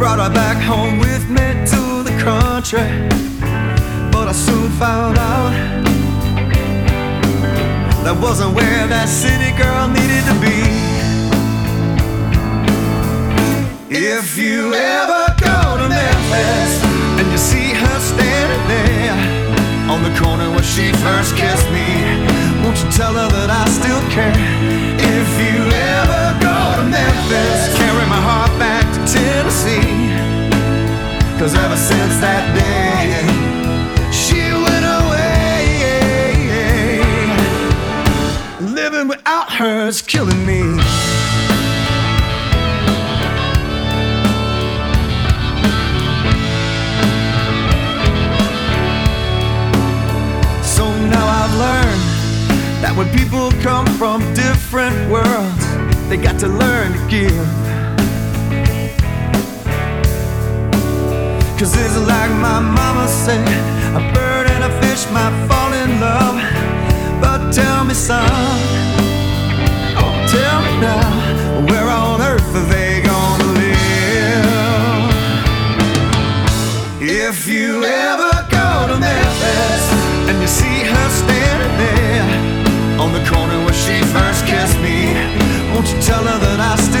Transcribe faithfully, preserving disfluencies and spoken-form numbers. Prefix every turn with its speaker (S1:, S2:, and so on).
S1: brought her back home with me to the country, but I soon found out that wasn't where that city girl needed to be. If you ever go to Memphis and you see her standing there on the corner where she first kissed me, won't you tell her that I still care? If you ever go to Memphis, carry my heart back to Tennessee, 'cause ever since that day she went away. Living without her is killing me. So now I've learned that when people come from different worlds, they got to learn to give. 'Cause it's like my mama said, a bird and a fish might fall in love, but tell me, son, oh tell me now, where on earth are they gonna live? If you ever go to Memphis and you see her standing there on the corner where she first kissed me, won't you tell her that I still